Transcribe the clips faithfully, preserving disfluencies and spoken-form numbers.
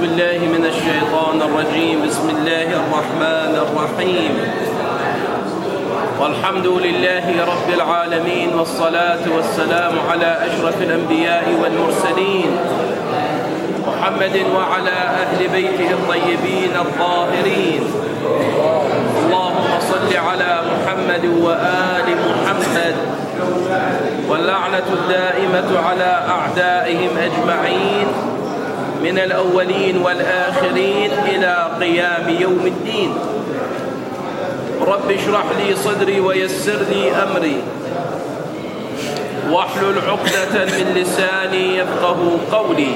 بالله من الشيطان الرجيم. بسم الله الرحمن الرحيم. والحمد لله رب العالمين، والصلاة والسلام على أشرف الأنبياء والمرسلين محمد وعلى أهل بيته الطيبين الطاهرين. اللهم صل على محمد وآل محمد، واللعنة الدائمة على أعدائهم أجمعين من الأولين والآخرين إلى قيام يوم الدين. رب اشرح لي صدري ويسر لي أمري واحلل عقدة من لساني يفقه قولي.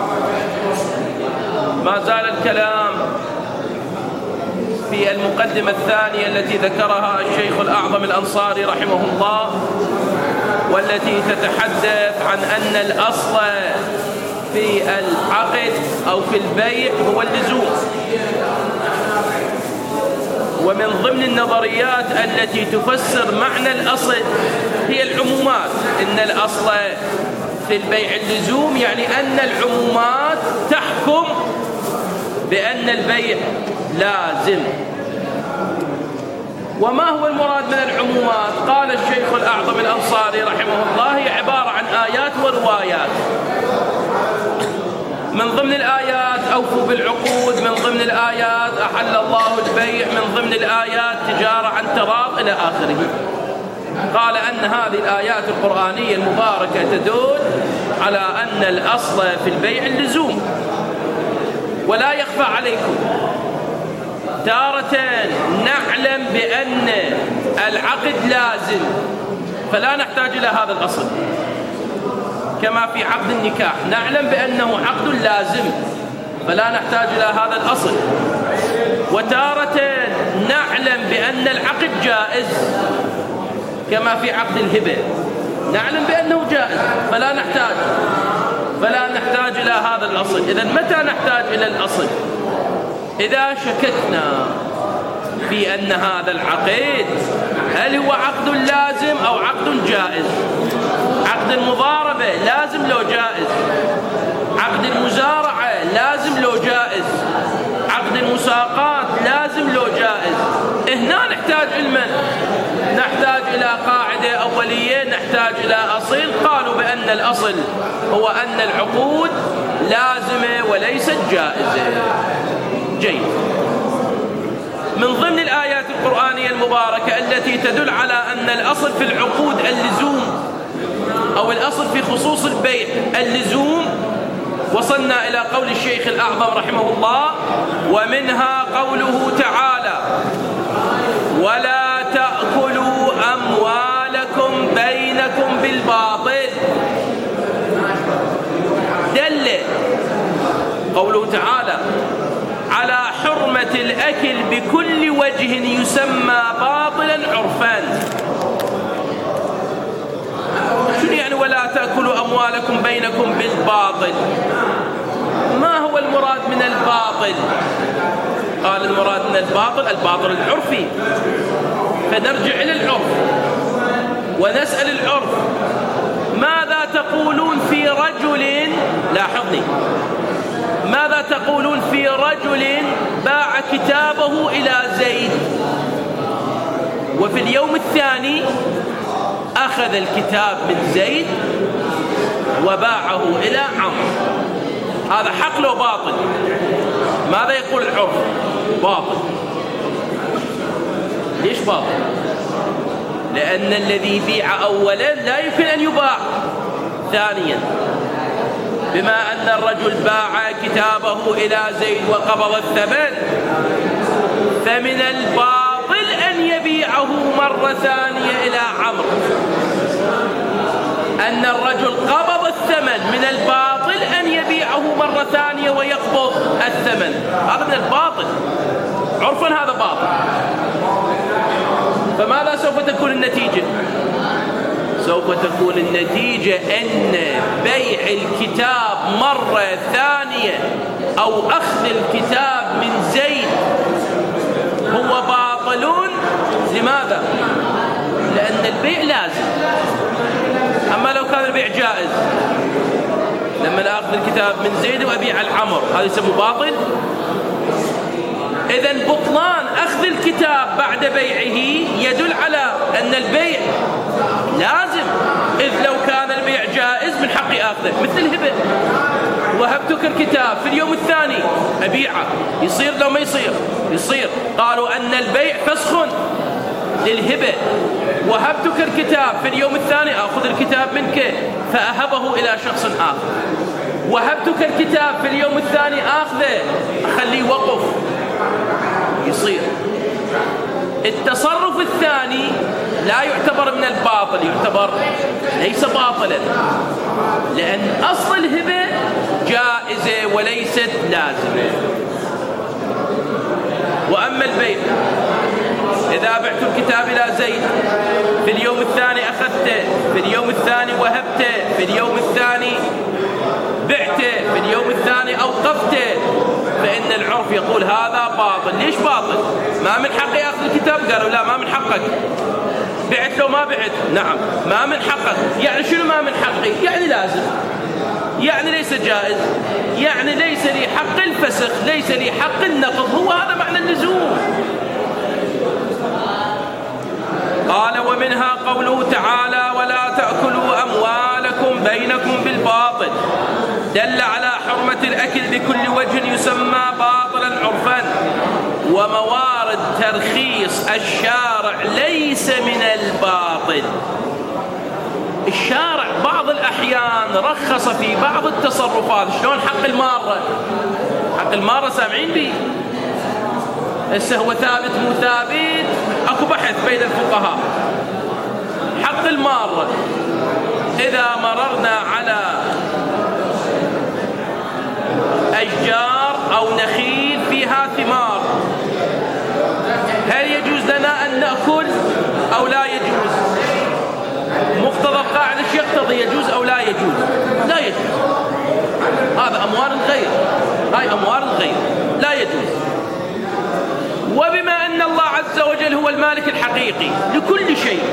ما زال الكلام في المقدمة الثانية التي ذكرها الشيخ الأعظم الأنصاري رحمه الله، والتي تتحدث عن أن الأصل في العقد أو في البيع هو اللزوم. ومن ضمن النظريات التي تفسر معنى الأصل هي العمومات. إن الأصل في البيع اللزوم، يعني أن العمومات تحكم بأن البيع لازم. وما هو المراد من العمومات؟ قال الشيخ الأعظم الأنصاري رحمه الله هي عبارة عن آيات وروايات. من ضمن الآيات أوفوا بالعقود، من ضمن الآيات أحل الله البيع، من ضمن الآيات تجارة عن تراض إلى آخره. قال أن هذه الآيات القرآنية المباركة تدل على أن الأصل في البيع اللزوم. ولا يخفى عليكم تارة نعلم بأن العقد لازم فلا نحتاج إلى هذا الأصل، كما في عقد النكاح نعلم بأنه عقد لازم فلا نحتاج إلى هذا الأصل. وتارة نعلم بأن العقد جائز، كما في عقد الهبة نعلم بأنه جائز فلا نحتاج فلا نحتاج إلى هذا الأصل. إذن متى نحتاج إلى الأصل؟ إذا شككنا في أن هذا العقد هل هو عقد لازم أو عقد جائز. عقد المضاربة لازم لو جائز، عقد المزارعة لازم لو جائز، عقد المساقات لازم لو جائز. هنا نحتاج علما، نحتاج إلى قاعدة أولية، نحتاج إلى أصل. قالوا بأن الأصل هو أن العقود لازمة وليست جائزة. جيد. من ضمن الآيات القرآنية المباركة التي تدل على أن الأصل في العقود اللزوم، أو الأصل في خصوص البيع اللزوم، وصلنا إلى قول الشيخ الأعظم رحمه الله: ومنها قوله تعالى: ولا تأكلوا أموالكم بينكم بالباطل. دل قوله تعالى على حرمة الأكل بكل وجه يسمى باطلا عرفا. شنو يعني ولا تأكلوا أموالكم بينكم بالباطل؟ ما هو المراد من الباطل؟ قال المراد من الباطل الباطل العرفي. فنرجع إلى العرف ونسأل العرف: ماذا تقولون في رجل، لاحظني، ماذا تقولون في رجل باع كتابه إلى زيد، وفي اليوم الثاني أخذ الكتاب من زيد وباعه إلى عمرو؟ هذا حق لو باطل؟ ماذا يقول العرف؟ باطل. ليش باطل؟ لأن الذي بيع أولا لا يمكن أن يباع ثانيا. بما أن الرجل باع كتابه إلى زيد وقبض الثمن، فمن الباطل أن يبيعه مرة ثانية إلى عمرو. أن الرجل قبض الثمن، من الباطل أن يبيعه مرة ثانية ويقبض الثمن. هذا من الباطل عرفا، هذا باطل. فماذا سوف تكون النتيجة؟ سوف تكون النتيجة أن بيع الكتاب مرة ثانية أو أخذ الكتاب من زيد هو باطل. لماذا؟ لأن البيع لازم. أما لو كان البيع جائز لما آخذ الكتاب من زيد وأبيع العمر، هذا يسمى باطل؟ إذن بطلان أخذ الكتاب بعد بيعه يدل على أن البيع لازم، إذ لو كان البيع جائز من حقي أخذه، مثل الهبة. وهبتك الكتاب في اليوم الثاني أبيعه، يصير لو ما يصير؟ يصير. قالوا أن البيع فسخ للهبة. وهبتك الكتاب في اليوم الثاني أخذ الكتاب منك فأهبه إلى شخص آخر. وهبتك الكتاب في اليوم الثاني أخذه أخليه وقف، يصير. التصرف الثاني لا يعتبر من الباطل، يعتبر ليس باطلا، لأن أصل الهبة جائزة وليست لازمة. وأما البيع، إذا بعت الكتاب إلى زيد في اليوم الثاني أخذته، في اليوم الثاني وهبته، في اليوم الثاني بعته، في اليوم الثاني أوقفته، فإن العرف يقول هذا باطل. ليش باطل؟ ما من حقي أخذ الكتاب؟ قالوا لا، ما من حقك. بعت لو ما بعت؟ نعم ما من حقك. يعني شنو ما من حقي؟ يعني لازم، يعني ليس جائز، يعني ليس لي حق الفسخ، ليس لي حق النقض. هو هذا معنى اللزوم. قال ومنها قوله تعالى ولا تأكلوا أموالكم بينكم بالباطل، دل على حرمة الأكل بكل وجه يسمى باطلا عرفا. وموارد ترخيص الشارع ليس من الباطل. الشارع بعض الأحيان رخص في بعض التصرفات. شلون حق المارة؟ حق المارة سامعين به؟ هسه هو ثابت مو ثابت؟ اكو بحث بين الفقهاء. حق المارة، إذا مررنا على أشجار أو نخيل فيها ثمار، هل يجوز لنا أن نأكل أو لا يجوز؟ مقتضى القاعدة ايش يقتضي؟ يجوز أو لا يجوز؟ لا يجوز. هذا أموال الغير، هاي أموال الغير، لا يجوز. وبما أن الله عز وجل هو المالك الحقيقي لكل شيء،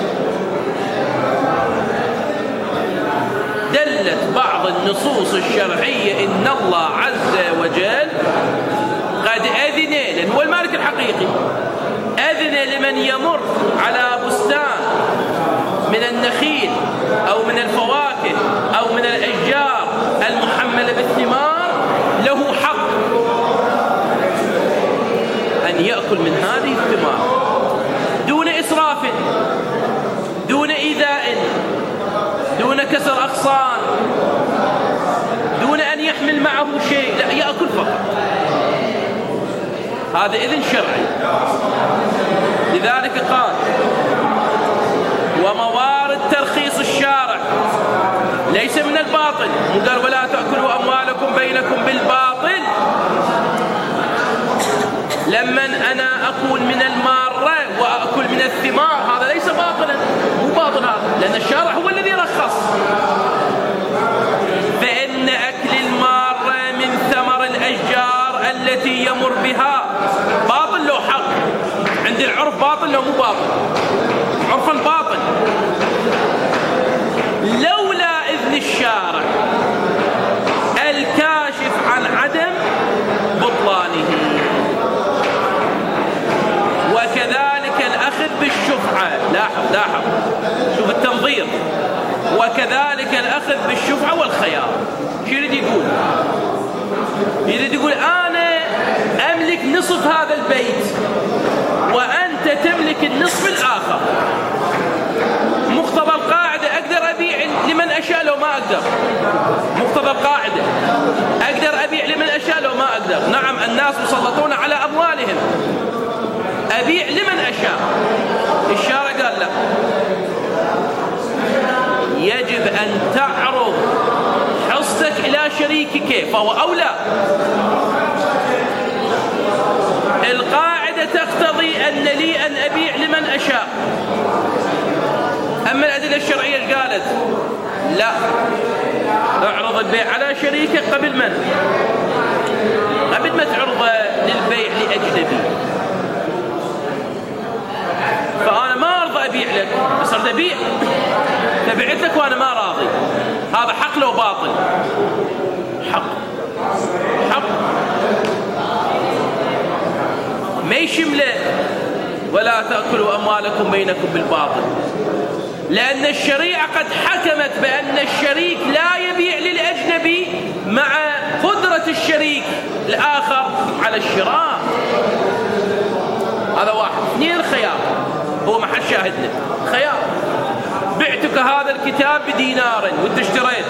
دلت بعض النصوص الشرعية إن الله عز وجل قد أذن، لأن هو المالك الحقيقي، أذن لمن يمر على بستان من النخيل أو من الفواكه أو من الأشجار المحملة بالثمار، له حق أن يأكل من هذه الثمار دون إسراف، دون إيذاء، دون كسر أغصان، دون أن يحمل معه شيء، لا، يأكل فقط. هذا إذن شرعي. لذلك قال وموارد ترخيص الشارع ليس من الباطل. قال ولا تأكلوا أموالكم بينكم بالباطل. لمن أنا أكل من المارة وأكل من الثمار هذا ليس باطلا، مو باطل هذا، لأن الشارع هو الذي رخص. فإن أكل المارة من ثمر الأشجار التي يمر بها باطل له حق. عند العرف باطل لو مو باطل؟ عرفا باطل. لولا إذن الشارع الكاشف عن عدم بطلانه. وكذلك الأخذ بالشفعة، لاحظ لاحظ شوف التنظير، وكذلك الأخذ بالشفعة والخيار. شو يريد يقول؟ يريد يقول أنا أملك نصف هذا البيت وأنت تملك النصف الآخر. مقتضى القاعدة أقدر أبيع لمن أشاء لو ما أقدر. مقتضى القاعدة أقدر أبيع لمن أشاء لو ما أقدر. نعم الناس مسلطون على أموالهم، أبيع لمن أشاء. الشارع قال لا، يجب أن تعرض حصتك إلى شريكك فهو أولى. القاعدة تقتضي أن لي أن أبيع لمن أشاء. أما الأدلة الشرعية قالت لا، اعرض البيع على شريكك قبل من؟ قبل ما تعرض للبيع لأجنبي. فأنا ما أرضى أبيع لك، بس أرضى أبيع، فبعت لك وأنا ما راضي. هذا حق لو باطل؟ حق حق ما يشمله ولا تأكلوا أموالكم بينكم بالباطل، لأن الشريعة قد حكمت بأن الشريك لا يبيع للأجنبي مع قدرة الشريك الآخر على الشراء. هذا واحد. اثنين، الخيار هو محل شاهدنا. خيار، بعتك هذا الكتاب بدينار وانت اشتريت،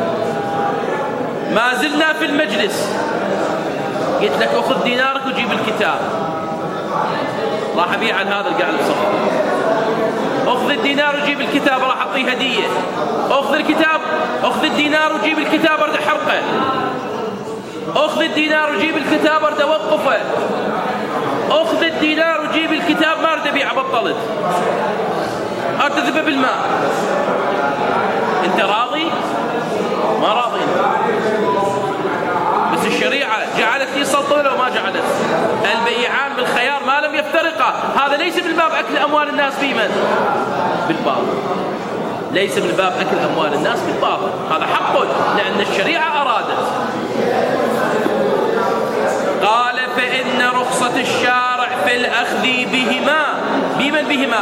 ما زلنا في المجلس، قلت لك أخذ دينارك وجيب الكتاب، راح أبيع عن هذا القاعد بصفر. أخذ الدينار وجيب الكتاب، راح أعطيه هدية. أخذ الكتاب، أخذ الدينار وجيب الكتاب أرد أحرقه. أخذ الدينار وجيب الكتاب أرد أوقفه. أخذ الدينار وجيب الكتاب ما أرد أبيع، بطلت، أرد أذبه بالماء. أنت راضي؟ ما راضي. بس الشريعة جعلت لي سلطة ولا ما جعلت؟ البيعان بالخيار ما لم يفترقا. هذا ليس من باب أكل أموال الناس بمن؟ بالباطل. ليس من باب أكل أموال الناس بالباطل، هذا حق لأن الشريعة أرادت. قال فإن رخصة الشارع في الأخذ بهما، بمن بهما؟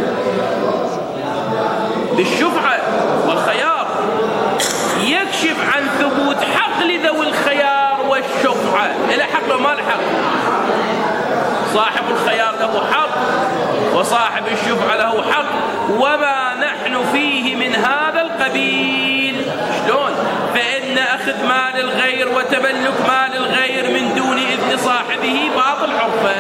بالشفعة والخيار، يكشف عن ثبوت حق لذوي الخيار والشفعة. إلى حق وما الحق؟ صاحب الخيار له حق وصاحب الشفعة له حق، وما نحن فيه من هذا القبيل. شلون؟ فإن أخذ مال الغير وتملك مال الغير من دون إذن صاحبه باطل عرفا.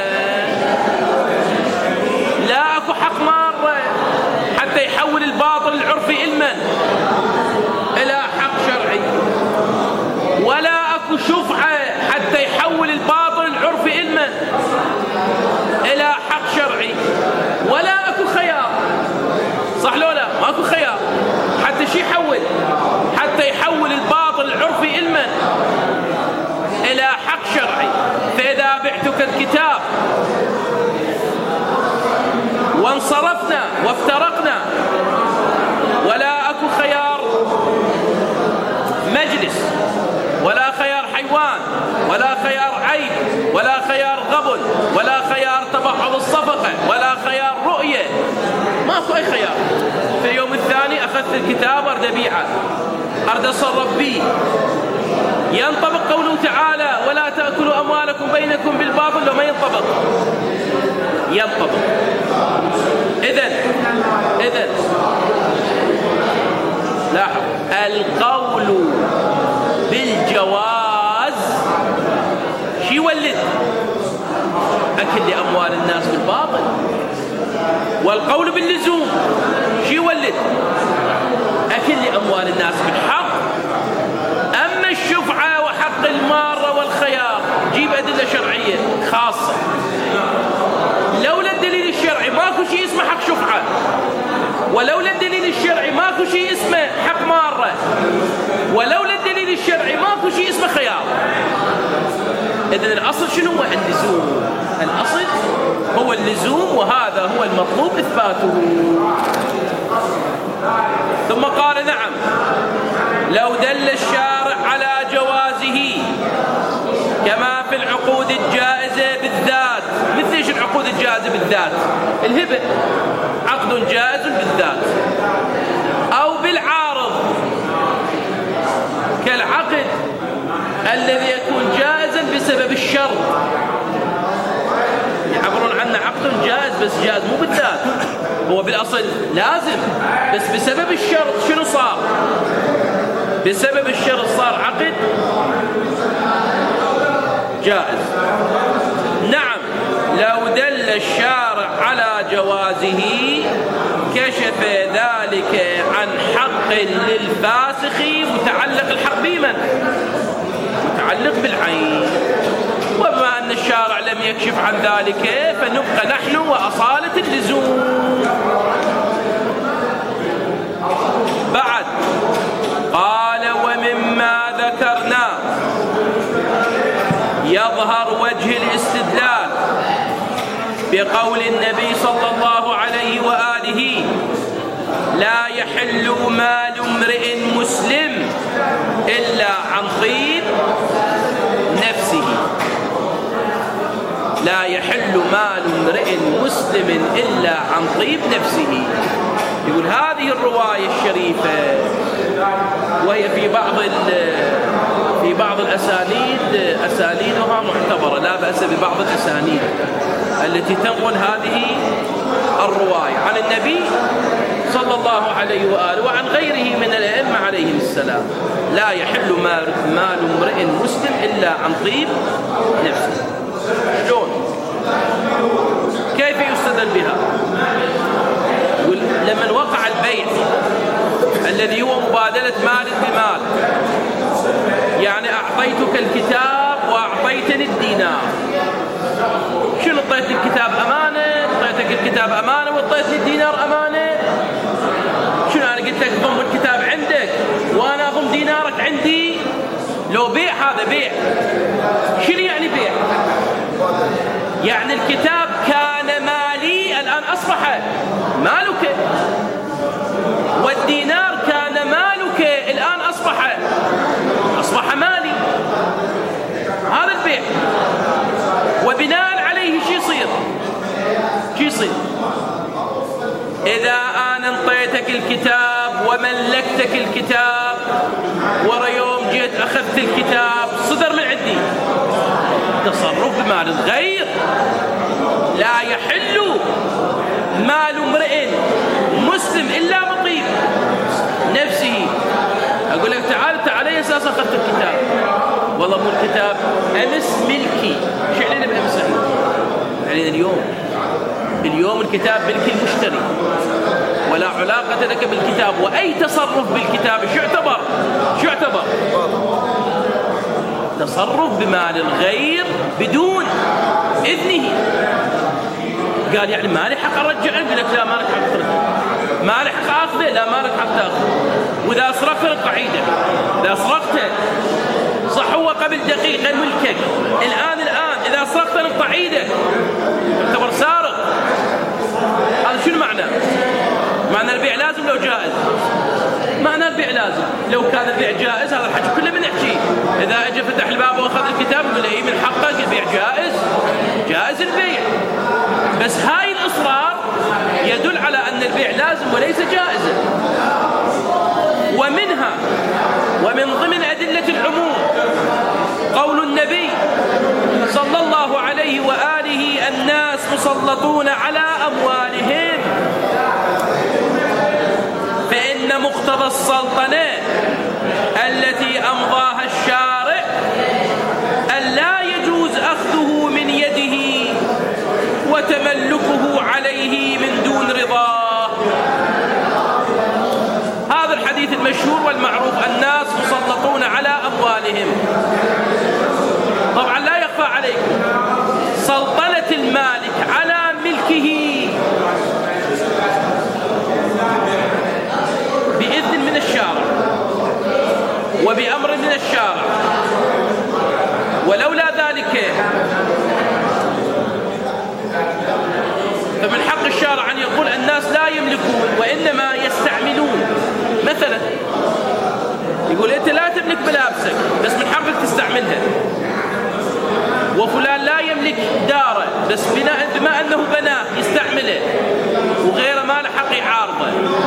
لا أكو حق مرة حتى يحول الباطل العرفي إلمن؟ إلى حق شرعي. ولا أكو شفعة حتى يحول الباطل العرفي إلمن؟ إلى حق شرعي. ولا أكو خيار، صح لو لا؟ ما أكو خيار حتى شي يحول، حتى يحول الباطل العرفي إلمن؟ إلى حق شرعي. فإذا بعتك الكتاب وانصرفنا وافترقنا ولا أكو خيار مجلس ولا خيار حيوان ولا خيار عيب ولا خيار غبن ولا خيار تبعض الصفقة ولا خيار رؤية، ماكو أي خيار. في اليوم الثاني أخذت الكتاب أرد أبيعه، أرد أصرف به، ينطبق قوله تعالى ولا تأكلوا أموالكم بينكم بالباطل لو ما ينطبق؟ ينطبق. إذن إذن لاحظ، القول بالجواز شي يولد؟ أكل لأموال الناس بالباطل. والقول باللزوم شي يولد؟ أكل لأموال الناس بالحق. أما الشفعة وحق المارة والخيار جيب أدلة شرعية خاصة. لولا الدليل الشرعي ماكو شيء اسمه حق شفعة، ولولا الدليل الشرعي ماكو شيء اسمه حق مارة، ولولا الدليل الشرعي ماكو شيء اسمه خيار. إذن الأصل شنو هو؟ اللزوم. الأصل هو اللزوم، وهذا هو المطلوب إثباته. ثم قال نعم لو دل الشارع على جوازه كما في العقود الجائزة بالذات. مثل ايش العقود الجائزة بالذات؟ الهبة عقد جائز بالذات، أو بالعارض كالعقد الذي يكون جائزا بسبب الشرط. يعبرون عنه عقد جائز بس جائز مو بالذات، هو بالأصل لازم بس بسبب الشرط شنو صار؟ بسبب الشرط صار عقد جائز. نعم لو دل الشارع على جوازه كشف ذلك عن حق للفاسخ متعلق الحق بمن؟ متعلق بالعين. وبما أن الشارع لم يكشف عن ذلك فنبقى نحن وأصالة اللزوم. بعد قال ومما ذكرنا يظهر وجه الاستدلال بقول النبي صلى الله عليه وآله لا يحل مال امرئ مسلم إلا عن طيب نفسه. لا يحل مال امرئ مسلم إلا عن طيب نفسه. يقول هذه الرواية الشريفة وهي في بعض في بعض الأسانيد أسانيدها معتبرة، لا بأس ببعض الأسانيد التي تنقل هذه الرواية عن النبي صلى الله عليه وآله وعن غيره من الأئمة عليهم السلام. لا يحل مال امرئ مسلم إلا عن طيب نفسه. شلون؟ كيف يستدل بها؟ لمن وقع البيع الذي هو مبادلة مال بمال، يعني أعطيتك الكتاب وأعطيتني الدينار. شنو اعطيتني الكتاب أمانة؟ اعطيتك الكتاب أمانة وأعطيتني الدينار أمانة. شنو أنا قلت لك ضم الكتاب عندك وأنا أضم دينارك عندي؟ لو بيع هذا بيع. شنو يعني بيع؟ يعني الكتاب كان مالي الآن أصبح مالك، والدينار كان مالك الآن أصبح أصبح مالي. هذا البيع. وبناء عليه شو يصير؟ شو يصير؟ إذا أنا انطيتك الكتاب وملكتك الكتاب ورا يوم جيت أخذت الكتاب صدر من عندي تصرف بمال الغير. لا يحل مال امرئ مسلم إلا بطيب نفسه. أقول لك تعال تعال يا أساس أخذت الكتاب، والله مو الكتاب أمس ملكي. شو علينا بأمس؟ علينا اليوم. اليوم الكتاب ملك المشتري ولا علاقة لك بالكتاب، وأي تصرف بالكتاب شو يعتبر؟ شو يعتبر؟ تصرف بمال الغير بدون إذنه. قال يعني ما لي حق أرجع؟ يقول لك لا ما لك حق ترجع. ما لي حق أخذه؟ لا ما لك حق تأخذه. وإذا أسرقت القعيدة، إذا أسرقت صح هو قبل دقيقة ملكك، الآن الآن إذا أسرقت نقطع عيدك تعتبر سارق. هذا شنو معنى؟ معنى البيع لازم لو جائز؟ معنى البيع لازم. لو كان البيع جائز هذا الحكي كله بنحكيه. إذا أجى فتح الباب وأخذ الكتاب يقول إيه من حقك البيع جائز؟ جائز البيع. بس هاي الإصرار يدل على أن البيع لازم وليس جائزا. ومنها ومن ضمن أدلة العموم قول النبي صلى الله عليه وآله الناس مسلطون على أموالهم، فإن مقتضى السلطنة التي أمضاها الشارع أن لا يجوز أخذه من يده وتملكه عليه من دون رضاه. هذا الحديث المشهور والمعروف الناس مسلطون على أموالهم. طبعا لا يخفى عليكم سلطنة المالك على ملكه بإذن من الشارع وبأمر من الشارع، ولولا ذلك فمن حق الشارع أن يقول الناس لا يملكون وإنما يستعملون. مثلا يقول أنت لا تملك ملابسك بس من حقك تستعملها، وفلان لا يملك داره بس بما أنه بناه يستعمله وغيره ما له حق يعارضه.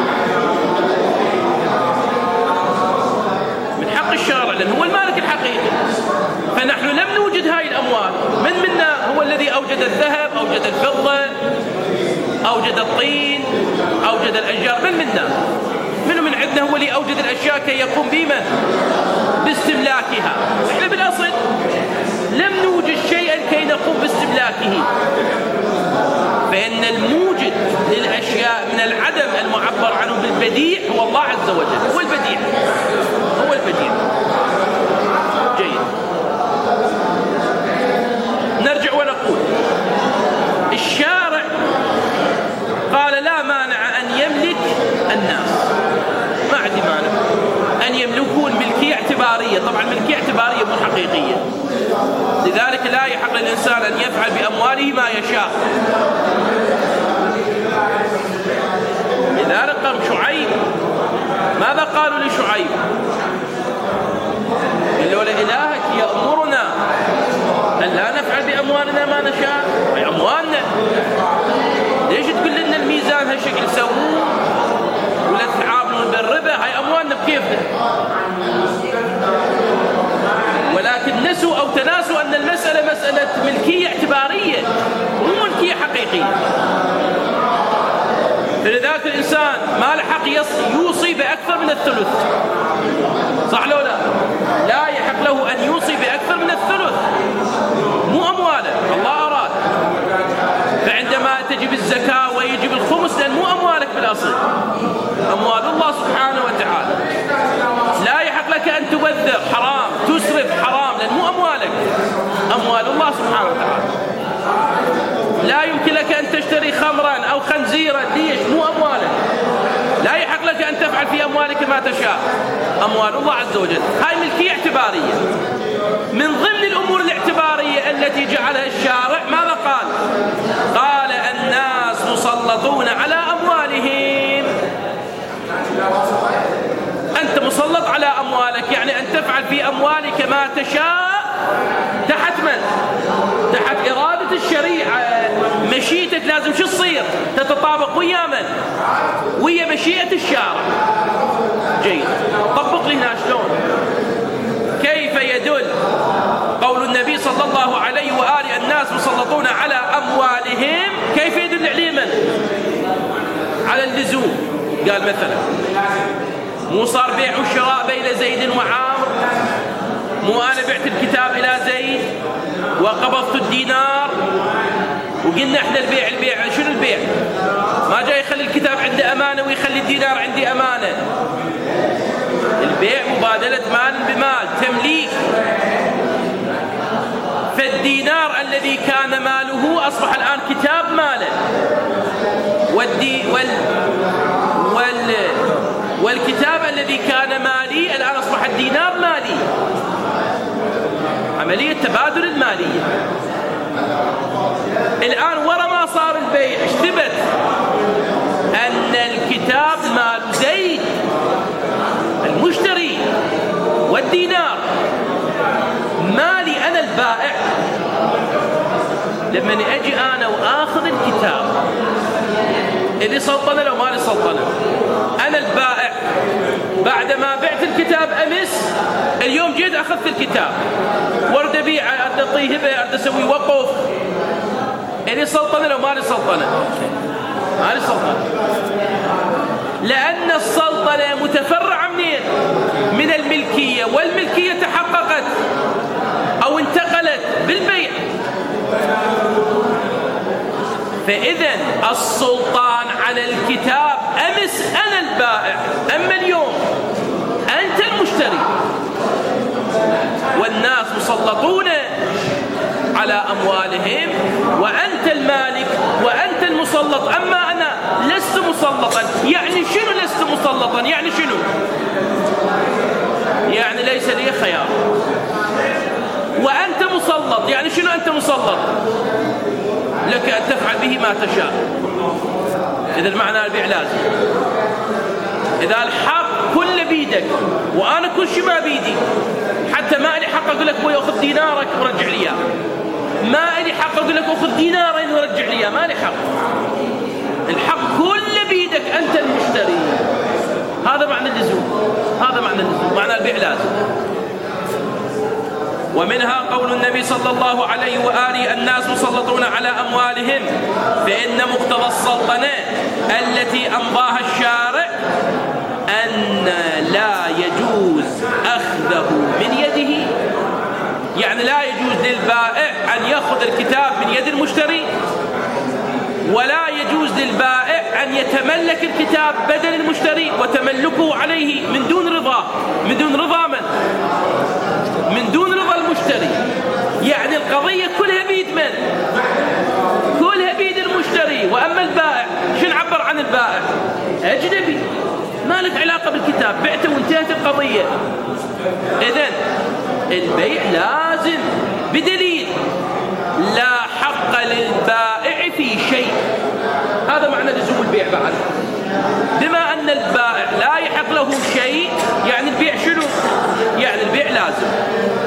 من حق الشارع لأنه هو المالك الحقيقي. فنحن لم نوجد هاي الأموال. من منا هو الذي أوجد الذهب، أوجد الفضة، أوجد الطين، أوجد الأشجار؟ من منا؟ من من عندنا هو اللي أوجد الأشياء كي يقوم بمن؟ باستملاكها. إحنا بالأصل لم نوجد شيئا كي نقوم باستملاكه. فإن الموجد للأشياء من العدم المعبر عنه بالبديع هو الله عز وجل. هو البديع، هو البديع. جيد. نرجع ونقول الشارع قال لا مانع أن يملك الناس، ما عندي مانع أن يملكون ملكية اعتبارية. طبعا ملكية اعتبارية مو حقيقية، لذلك لا يحق للإنسان أن يفعل بأمواله ما يشاء. لذلك قام شعيب، ماذا قالوا لشعيب؟ قالوا له إلهك يأمرنا أن لا نفعل بأموالنا ما نشاء، أي أموالنا ليش تقول لنا الميزان هالشكل سووه ولا تتعاملون بالربا؟ هاي أموالنا بكيفنا. ولكن نسوا أو تناسوا أن المسألة مسألة ملكية اعتبارية مو ملكية حقيقية. فلذلك الإنسان ما له حق يوصي بأكثر من الثلث، صح لو لا؟ لا يحق له أن يوصي بأكثر من الثلث، مو أمواله، الله أراد. فعندما تجب الزكاة ويجب الخمس، لأن مو أموالك بالأصل، أموال الله سبحانه وتعالى. لا يحق لك أن تبذر حرام، تسرف حرام، لأن مو أموالك، أموال الله سبحانه وتعالى. لا يمكن لك أن تشتري خمرا أو خنزيرا، ليش؟ مو أموالك. لا يحق لك أن تفعل في أموالك ما تشاء، أموال الله عز وجل. هاي ملكية اعتبارية. من ضمن الأمور الاعتبارية التي جعلها الشارع ماذا قال؟ قال الناس مسلطون على أموالهم. أنت مسلط على أموالك، يعني أن تفعل في أموالك ما تشاء تحت من؟ تحت إرادة الشريعة. مشيئتك لازم شو تصير؟ تتطابق ويا من؟ ويا مشيئة الشارع. جيد، طبق لي هنا شلون؟ كيف يدل قول النبي صلى الله عليه وآله الناس مسلطون على أموالهم، كيف يدل عليه من؟ على اللزوم. قال مثلا مو صار بيع وشراء بين زيد وعامر، مو أنا بعت الكتاب إلى زيد وقبضت الدينار، وقلنا إحنا البيع البيع شنو البيع؟ ما جاي يخلي الكتاب عنده أمانة ويخلي الدينار عندي أمانة. البيع مبادلة مال بمال، تمليك. فالدينار الذي كان ماله أصبح الآن كتاب ماله، والدي وال وال والكتاب الذي كان مالي الآن أصبح الدينار مالي. عملية تبادل المالية. الآن ورا ما صار البيع اشتبت أن الكتاب مال زيد المشتري والدينار مالي أنا البائع. لما أجي أنا وآخذ الكتاب، اللي سلطنة لو مالي سلطنة، أنا البائع بعدما بعت الكتاب أمس، اليوم جيت أخذت الكتاب ورد أبيعه، أرد أعطيه هبة، أرد أسوي وقف، اللي سلطنة لو مالي سلطنة؟ مالي سلطنة. لأن السلطنة متفرعة منين؟ من الملكية، والملكية تحققت أو انتقلت بالبيع. فإذا السلطان على الكتاب أمس أنا البائع، أما اليوم أنت المشتري. والناس مسلطون على أموالهم، وأنت المالك وأنت المسلط. أما أنا لست مسلطا. يعني شنو لست مسلطا؟ يعني شنو؟ يعني ليس لي خيار. وأنت مسلط، يعني شنو أنت مسلط؟ لك أن تفعل به ما تشاء. إذا المعنى البيع لازم. إذا الحق كل بيدك وأنا كل شيء ما بيدي، حتى ما لي حق أقول لك بوي أخذ دينارك ورجع لي إياه، ما لي حق أقول لك أخذ دينارين ورجع لي إياه، ما لي حق. الحق كل بيدك، أنت المشتري. هذا معنى اللزوم، هذا معنى اللزوم، معنى البيع لازم. ومنها قول النبي صلى الله عليه وآله الناس مسلطون على أموالهم، فإن مقتضى السلطنة التي أمضاها الشارع أن لا يجوز أخذه من يده. يعني لا يجوز للبائع أن يأخذ الكتاب من يد المشتري، ولا يجوز للبائع أن يتملك الكتاب بدل المشتري وتملكه عليه من دون رضاه. من دون رضا من؟ من دون رضا المشتري. يعني القضية كلها بيد من؟ كلها بيد المشتري. وأما البائع شنو عبر عن البائع؟ أجنبي، ما لك علاقة بالكتاب، بعته وانتهت القضية. إذن البيع لازم بدليل لا حق للبائع في شيء. هذا معنى لزوم البيع بعد. بما أن البائع لا يحق له شيء، يعني البيع شنو؟ يعني البيع لازم.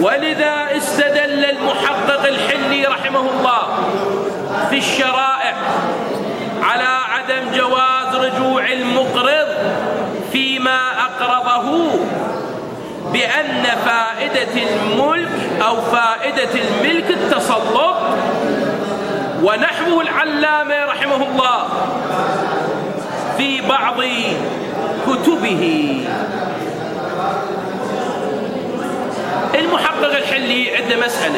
ولذا استدل المحقق الحلي رحمه الله في الشرائع على عدم جواز رجوع المقرض فيما أقرضه بأن فائدة الملك أو فائدة الملك التسلط، ونحوه العلامة رحمه الله في بعض كتبه. المحقق الحلي عنده مسألة،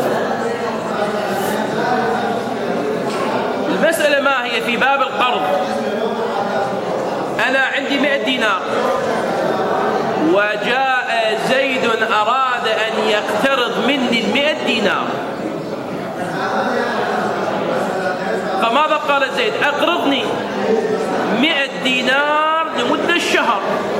المسألة ما هي؟ في باب القرض أنا عندي مئة دينار وجاء زيد أراد أن يقترض مني المئة دينار، فماذا قال زيد؟ أقرضني مئة دينار لمدة شهر،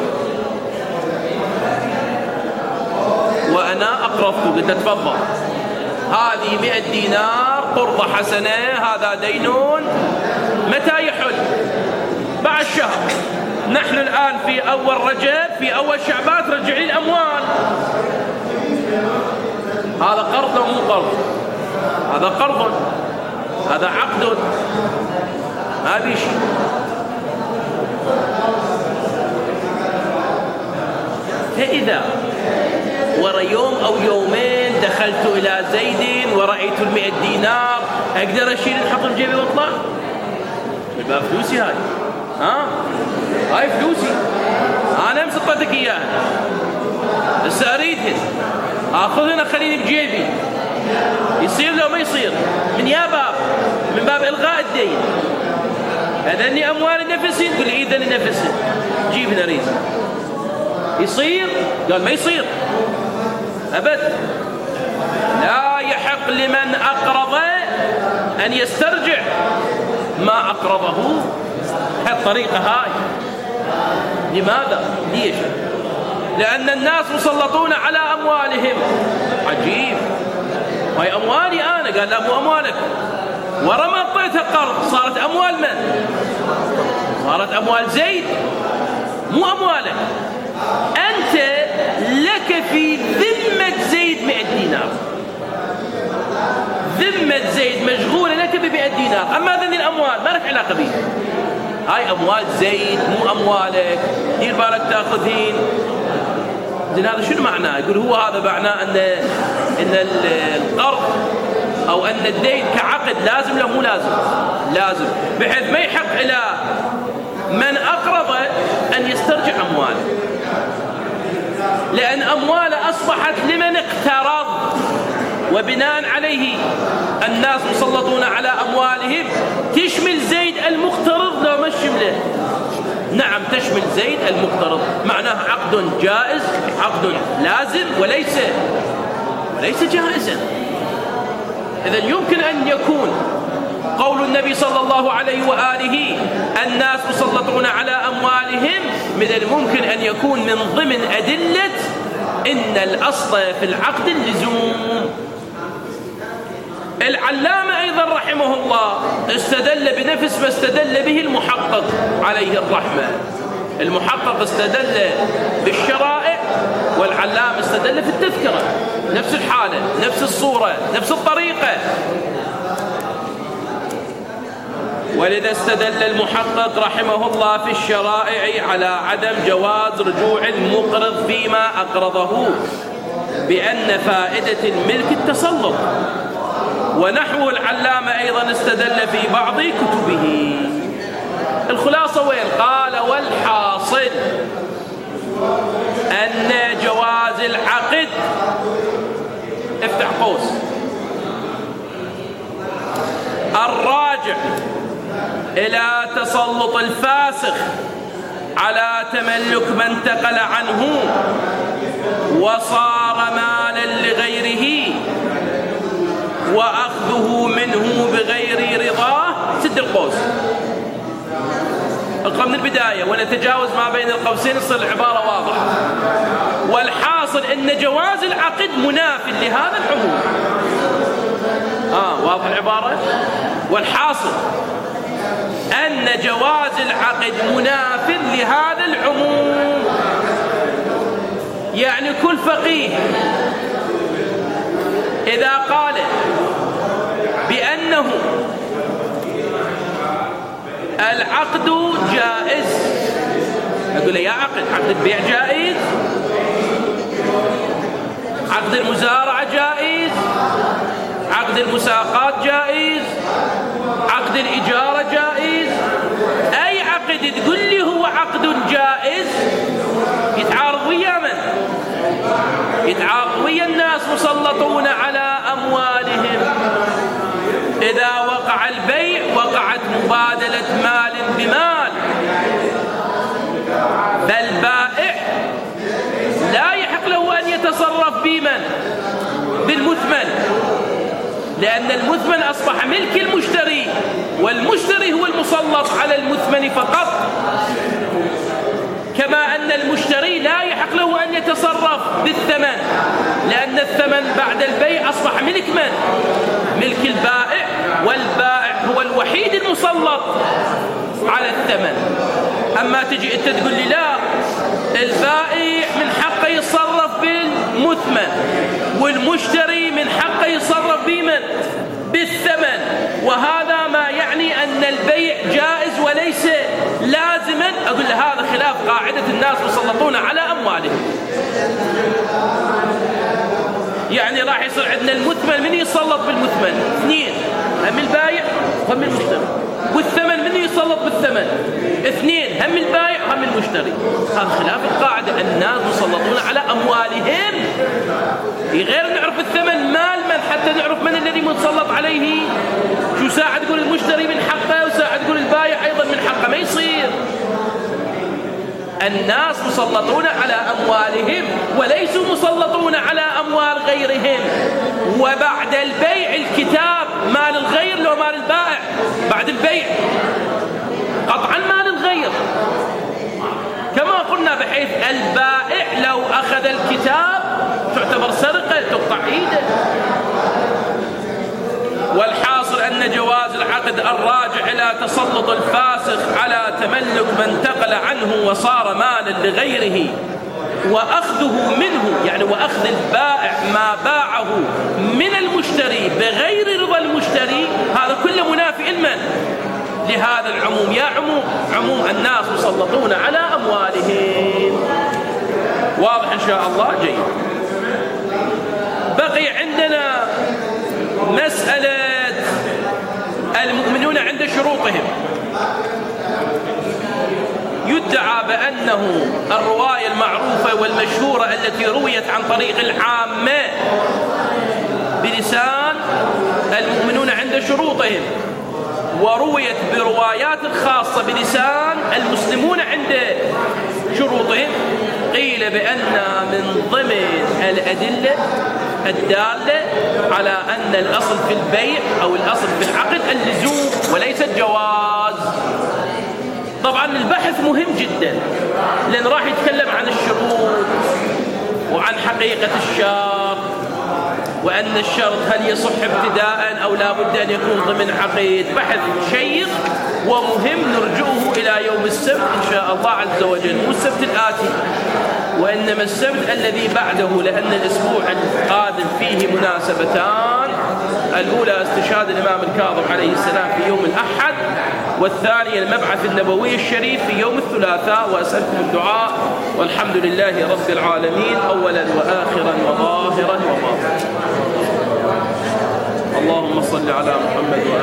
وأنا أقرضته قلت تفضل هذه مئة دينار قرضة حسنة، هذا دين متى يحل؟ بعد شهر. نحن الآن في أول رجب، في أول شعبان ترجع لي الأموال. هذا قرض أو مو قرض؟ هذا قرض، هذا عقد، ما في شيء. فإذا ورا يوم أو يومين دخلت إلى زيد ورأيت المئة دينار، أقدر أشيل نحطهم جيبي واطلع؟ الباب فلوسي هاي، ها؟ هاي فلوسي، أنا مسطتك إياها، بس أريدهن آخذهن أخليني بجيبي. يصير لو ما يصير؟ من يا باب من باب إلغاء الدين. هذني أموال نفسي، تقول لي إذن نفسي جيبنا أريد. يصير؟ قال ما يصير أبد. لا يحق لمن أقرض أن يسترجع ما أقرضه هالطريقة هاي. لماذا؟ ليش؟ لأن الناس مسلطون على أموالهم. عجيب، وهي أموالي أنا. قال لا مو أموالك، ورا ما أعطيتها قرض صارت أموال من؟ صارت أموال زيد، مو أموالك أنت. لك في ذمة زيد مئة دينار، ذمة زيد مشغولة لك بمئة دينار. أما ذني الأموال ما لك علاقة بها، هاي أموال زيد مو أموالك، دير بالك تأخذين. زين هذا شنو معناه؟ يقول هو هذا معناه أن إن القرض أو أن الدين كعقد لازم له؟ مو لازم، لازم بحيث ما يحق إلى من أقرض أن يسترجع أمواله، لأن أمواله أصبحت لمن اقترض، وبناء عليه الناس مسلطون على أموالهم. تشمل زيد المقترض لو ما شمله؟ نعم تشمل زيد المقترض، معناه عقد جائز، عقد لازم، وليس وليس جائزا. إذن يمكن أن يكون قول النبي صلى الله عليه وآله الناس مسلطون على أموالهم من الممكن أن يكون من ضمن أدلة إن الأصل في العقد اللزوم. العلامة أيضا رحمه الله استدل بنفس ما استدل به المحقق عليه الرحمة. المحقق استدل بالشرائع والعلامة استدل في التذكرة، نفس الحالة، نفس الصورة، نفس الطريقة. ولذا استدل المحقق رحمه الله في الشرائع على عدم جواز رجوع المقرض فيما أقرضه بأن فائدة الملك التسلط، ونحو العلامة أيضا استدل في بعض كتبه. الخلاصة وين؟ قال والحاصل أن جواز العقد، افتح قوس، الراجع إلى تسلط الفاسخ على تملك من انتقل عنه وصار مالا لغيره وأخذه منه بغير رضاه. سد القوس، اقرأ من البداية ونتجاوز ما بين القوسين تصير العبارة واضحة. والحاصل أن جواز العقد مناف لهذا العموم. آه واضح العبارة؟ والحاصل أن جواز العقد مناف لهذا العموم. يعني كل فقيه إذا قال بأنه العقد جائز، أقول له يا عقد، عقد البيع جائز، عقد المزارعة جائز، عقد المساقات جائز، عقد الإجارة جائز، أي عقد تقول لي هو عقد جائز يتعارض ويا من؟ يتعارض ويا الناس مسلطون على أموالهم. إذا وقع البيع وقعت مبادلة مال بمال، فالبائع لا يحق له أن يتصرف بمن؟ بالمثمن، لأن المثمن أصبح ملك المشتري، والمشتري هو المسلط على المثمن فقط، كما أن المشتري لا يحق له أن يتصرف بالثمن، لأن الثمن بعد البيع أصبح ملك من؟ ملك البائع، والبائع هو الوحيد المسلط على الثمن. أما تجي أنت تقول لي لا، البائع من حقه يتصرف بالمثمن، والمشتري من حقه يتصرف بمن؟ بالثمن، وهذا ما يعني أن البيع جائز وليس لازما. أقول له هذا خلاف قاعدة الناس مسلطون على أموالهم. يعني راح يصير عندنا المثمن، من يسلط بالمثمن؟ اثنين، هم البائع وهم المشتري. والثمن من يسلط بالثمن؟ اثنين، هم البائع وهم المشتري. هذا خلاف القاعدة، الناس مسلطون على أموالهم. غير نعرف الثمن مال من حتى نعرف من الذي متسلط عليه. شو ساعة تقول المشتري من حقه وساعة تقول البائع أيضا من حقه؟ ما يصير. الناس مسلطون على أموالهم وليسوا مسلطون على أموال غيرهم. وبعد البيع الكتاب مال الغير لو مال البائع، بعد البيع قطعا مال الغير، كما قلنا، بحيث البائع لو أخذ الكتاب تعتبر سرقة، تقطع إيده. والحاصل أن جواز العقد الراجع إلى تسلط الفاسق على تملك من انتقل عنه وصار مالا لغيره، وأخذه منه، يعني وأخذ البائع ما باعه من المشتري بغير رضا المشتري، هذا كله منافي لمن؟ لهذا العموم. يا عموم، عموم الناس مسلطون على أموالهم. واضح إن شاء الله؟ جيد. بقي عندنا مسألة المؤمنون عند شروطهم. يدعى بأنه الرواية المعروفة والمشهورة التي رويت عن طريق العامة بلسان المؤمنون عند شروطهم، ورويت بروايات خاصة بلسان المسلمون عند شروطهم، قيل بأن من ضمن الأدلة الدالة على أن الأصل في البيع أو الأصل في العقد اللزوم وليس الجواز. طبعا البحث مهم جدا، لأن راح يتكلم عن الشروط وعن حقيقة الشرط، وأن الشرط هل يصح ابتداء أو لا بد أن يكون ضمن عقد. بحث شيق ومهم نرجوه إلى يوم السبت إن شاء الله عز وجل، مو السبت الآتي وإنما السبت الذي بعده، لأن الأسبوع القادم فيه مناسبتان. الأولى استشهاد الإمام الكاظم عليه السلام في يوم الأحد، والثانية المبعث النبوي الشريف في يوم الثلاثاء. وأسألكم الدعاء، والحمد لله رب العالمين أولا وآخرا وظاهرا وباطنا. اللهم صل على محمد.